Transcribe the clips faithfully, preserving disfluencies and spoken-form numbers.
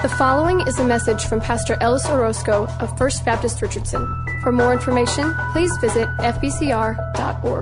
The following is a message from Pastor Ellis Orozco of First Baptist Richardson. For more information, please visit f b c r dot org.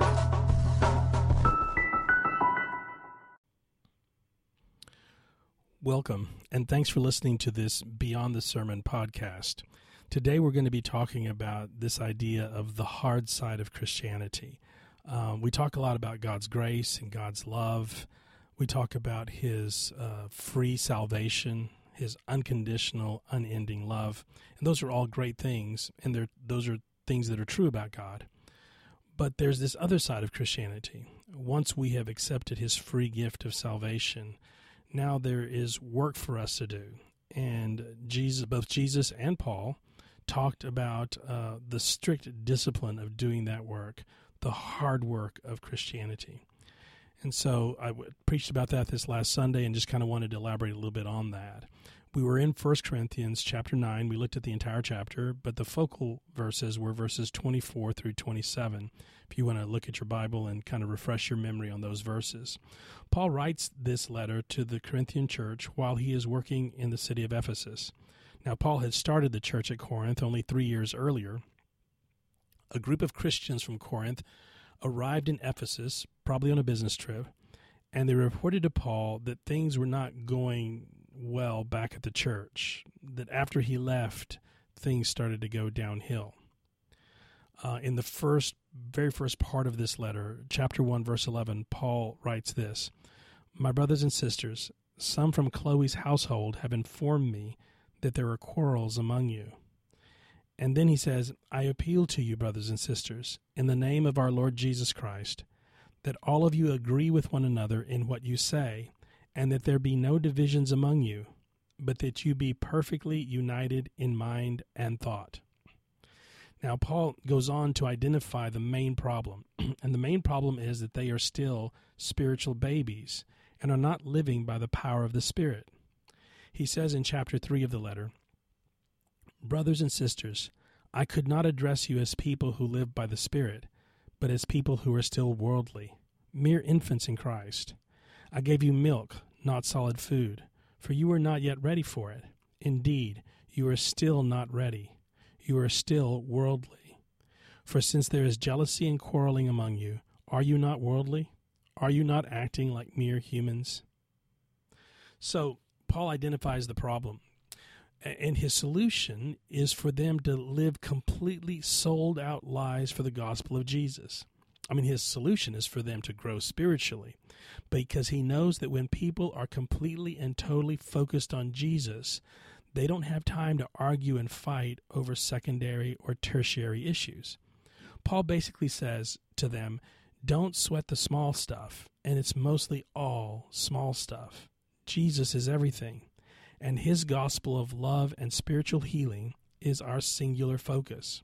Welcome, and thanks for listening to this Beyond the Sermon podcast. Today we're going to be talking about this idea of the hard side of Christianity. Um, we talk a lot about God's grace and God's love. We talk about His uh, free salvation, His unconditional, unending love. And those are all great things, and they're, those are things that are true about God. But there's this other side of Christianity. Once we have accepted His free gift of salvation, now there is work for us to do. And Jesus, both Jesus and Paul talked about uh, the strict discipline of doing that work, the hard work of Christianity. And so I w- preached about that this last Sunday and just kind of wanted to elaborate a little bit on that. We were in First Corinthians chapter nine. We looked at the entire chapter, but the focal verses were verses twenty-four through twenty-seven, if you want to look at your Bible and kind of refresh your memory on those verses. Paul writes this letter to the Corinthian church while he is working in the city of Ephesus. Now, Paul had started the church at Corinth only three years earlier. A group of Christians from Corinth arrived in Ephesus, probably on a business trip, and they reported to Paul that things were not going well back at the church, that after he left, things started to go downhill. Uh, in the first, very first part of this letter, chapter one, verse eleven, Paul writes this: "My brothers and sisters, some from Chloe's household have informed me that there are quarrels among you." And then he says, "I appeal to you, brothers and sisters, in the name of our Lord Jesus Christ, that all of you agree with one another in what you say, and that there be no divisions among you, but that you be perfectly united in mind and thought." Now, Paul goes on to identify the main problem, and the main problem is that they are still spiritual babies and are not living by the power of the Spirit. He says in chapter three of the letter, "Brothers and sisters, I could not address you as people who live by the Spirit, but as people who are still worldly, mere infants in Christ. I gave you milk, not solid food, for you are not yet ready for it. Indeed, you are still not ready. You are still worldly. For since there is jealousy and quarreling among you, are you not worldly? Are you not acting like mere humans?" So, Paul identifies the problem, and his solution is for them to live completely sold-out lives for the gospel of Jesus. I mean, his solution is for them to grow spiritually, because he knows that when people are completely and totally focused on Jesus, they don't have time to argue and fight over secondary or tertiary issues. Paul basically says to them, don't sweat the small stuff, and it's mostly all small stuff. Jesus is everything, and his gospel of love and spiritual healing is our singular focus.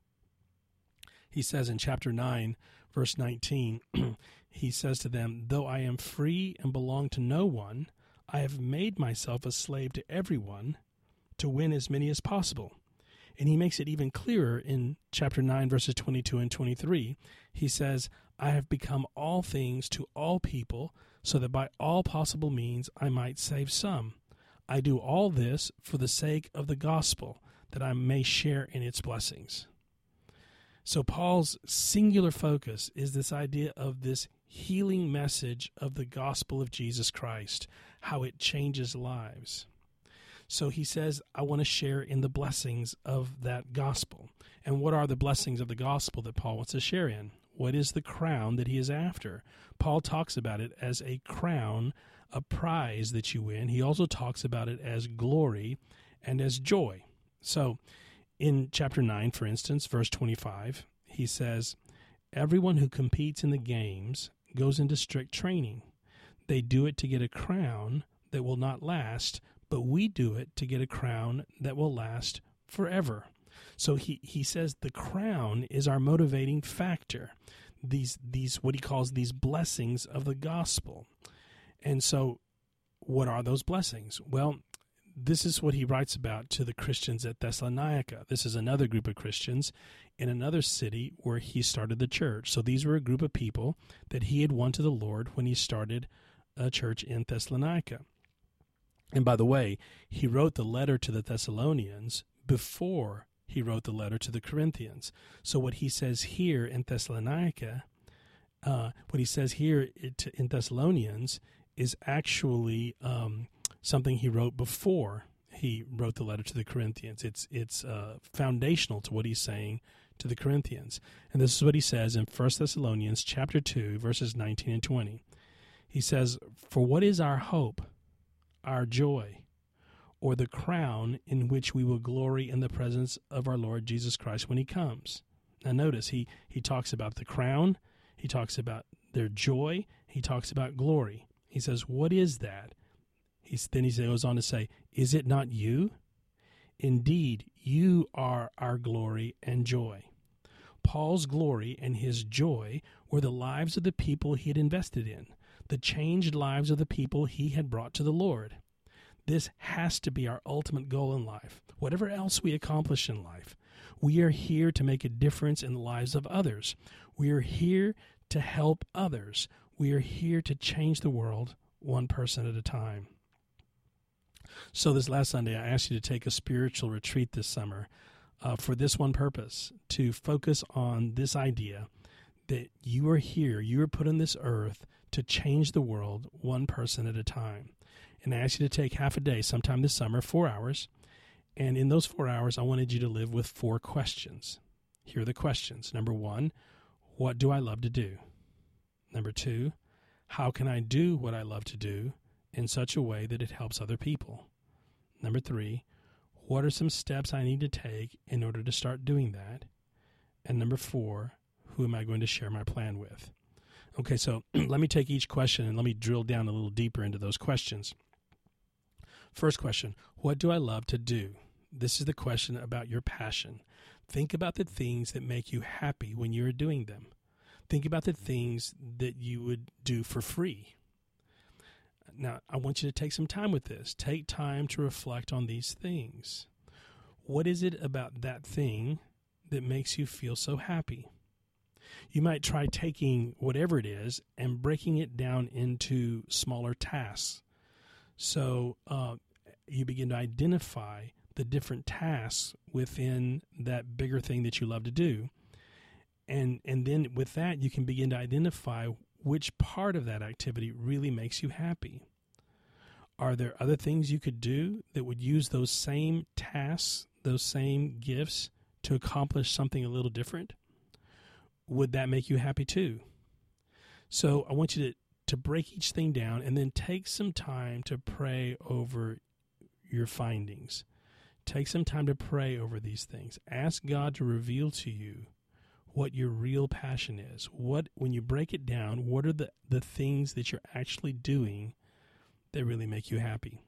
He says in chapter nine, verse nineteen, he says to them, "Though I am free and belong to no one, I have made myself a slave to everyone to win as many as possible." And he makes it even clearer in chapter nine, verses twenty-two and twenty-three. He says, "I have become all things to all people, so that by all possible means I might save some. I do all this for the sake of the gospel, that I may share in its blessings." So Paul's singular focus is this idea of this healing message of the gospel of Jesus Christ, how it changes lives. So he says, I want to share in the blessings of that gospel. And what are the blessings of the gospel that Paul wants to share in? What is the crown that he is after? Paul talks about it as a crown, a prize that you win. He also talks about it as glory and as joy. So in chapter nine, for instance, verse twenty-five, he says, "Everyone who competes in the games goes into strict training. They do it to get a crown that will not last, but we do it to get a crown that will last forever." So he, he says the crown is our motivating factor, these these what he calls these blessings of the gospel. And so what are those blessings? Well, this is what he writes about to the Christians at Thessalonica. This is another group of Christians in another city where he started the church. So these were a group of people that he had won to the Lord when he started a church in Thessalonica. And by the way, he wrote the letter to the Thessalonians before he wrote the letter to the Corinthians. So what he says here in Thessalonica, uh, what he says here in Thessalonians is actually um, something he wrote before he wrote the letter to the Corinthians. It's it's uh, foundational to what he's saying to the Corinthians. And this is what he says in First Thessalonians chapter two, verses nineteen and twenty. He says, "For what is our hope, our joy, or the crown in which we will glory in the presence of our Lord Jesus Christ when he comes?" Now notice, he, he talks about the crown, he talks about their joy, he talks about glory. He says, what is that? He's, then he goes on to say, "Is it not you? Indeed, you are our glory and joy." Paul's glory and his joy were the lives of the people he had invested in, the changed lives of the people he had brought to the Lord. This has to be our ultimate goal in life. Whatever else we accomplish in life, we are here to make a difference in the lives of others. We are here to help others. We are here to change the world one person at a time. So this last Sunday, I asked you to take a spiritual retreat this summer uh, for this one purpose, to focus on this idea that you are here, you are put on this earth to change the world one person at a time. And I asked you to take half a day, sometime this summer, four hours. And in those four hours, I wanted you to live with four questions. Here are the questions. Number one, what do I love to do? Number two, how can I do what I love to do in such a way that it helps other people? Number three, what are some steps I need to take in order to start doing that? And number four, who am I going to share my plan with? Okay, so let me take each question and let me drill down a little deeper into those questions. First question, what do I love to do? This is the question about your passion. Think about the things that make you happy when you're doing them. Think about the things that you would do for free. Now, I want you to take some time with this. Take time to reflect on these things. What is it about that thing that makes you feel so happy? You might try taking whatever it is and breaking it down into smaller tasks. So uh, you begin to identify the different tasks within that bigger thing that you love to do. And and then with that, you can begin to identify which part of that activity really makes you happy. Are there other things you could do that would use those same tasks, those same gifts to accomplish something a little different? Would that make you happy too? So I want you to, to break each thing down and then take some time to pray over your findings. Take some time to pray over these things. Ask God to reveal to you what your real passion is. What, when you break it down, what are the, the things that you're actually doing that really make you happy?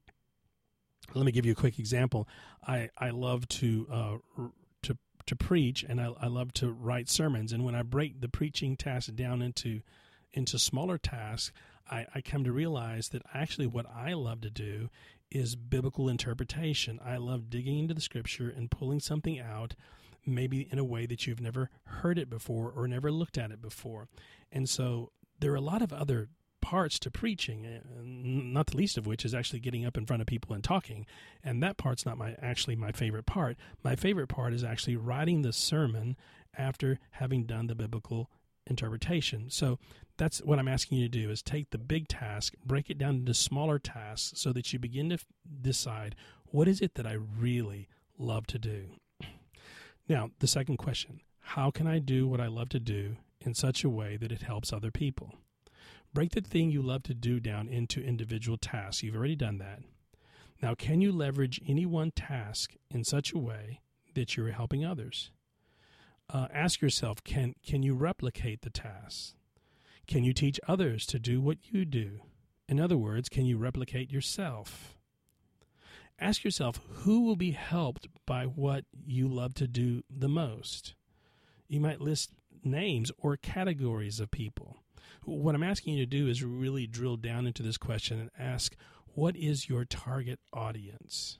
Let me give you a quick example. I, I love to uh, to to preach, and I, I love to write sermons. And when I break the preaching task down into into smaller tasks, I, I come to realize that actually what I love to do is biblical interpretation. I love digging into the Scripture and pulling something out, maybe in a way that you've never heard it before or never looked at it before. And so there are a lot of other parts to preaching, not the least of which is actually getting up in front of people and talking. And that part's not my actually my favorite part. My favorite part is actually writing the sermon after having done the biblical interpretation. So that's what I'm asking you to do, is take the big task, break it down into smaller tasks so that you begin to f- decide, what is it that I really love to do? Now, the second question, how can I do what I love to do in such a way that it helps other people? Break the thing you love to do down into individual tasks. You've already done that. Now, can you leverage any one task in such a way that you're helping others? Uh, ask yourself, can, can you replicate the tasks? Can you teach others to do what you do? In other words, can you replicate yourself? Ask yourself, who will be helped by what you love to do the most? You might list names or categories of people. What I'm asking you to do is really drill down into this question and ask, what is your target audience?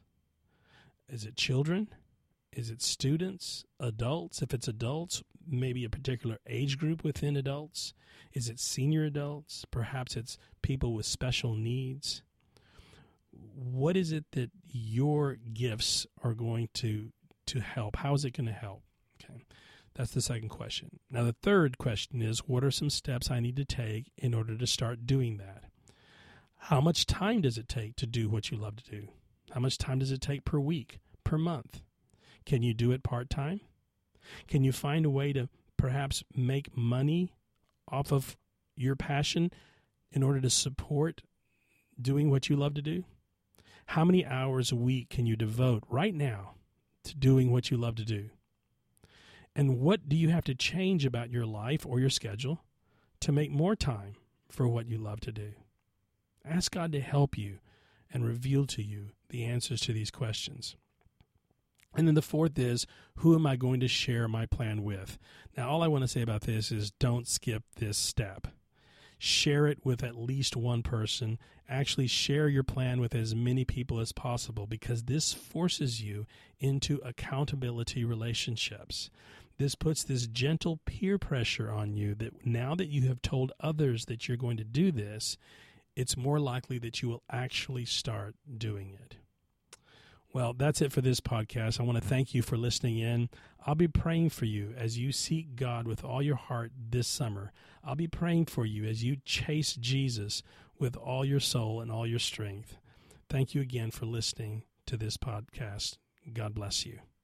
Is it children? Is it students, adults? If it's adults, maybe a particular age group within adults. Is it senior adults? Perhaps it's people with special needs. what is it that your gifts are going to to help? How is it going to help? Okay, that's the second question. Now, the third question is, what are some steps I need to take in order to start doing that? How much time does it take to do what you love to do? How much time does it take per week, per month? Can you do it part-time? Can you find a way to perhaps make money off of your passion in order to support doing what you love to do? How many hours a week can you devote right now to doing what you love to do? And what do you have to change about your life or your schedule to make more time for what you love to do? Ask God to help you and reveal to you the answers to these questions. And then the fourth is, who am I going to share my plan with? Now, all I want to say about this is don't skip this step. Share it with at least one person. Actually share your plan with as many people as possible, because this forces you into accountability relationships. This puts this gentle peer pressure on you that now that you have told others that you're going to do this, it's more likely that you will actually start doing it. Well, that's it for this podcast. I want to thank you for listening in. I'll be praying for you as you seek God with all your heart this summer. I'll be praying for you as you chase Jesus with all your soul and all your strength. Thank you again for listening to this podcast. God bless you.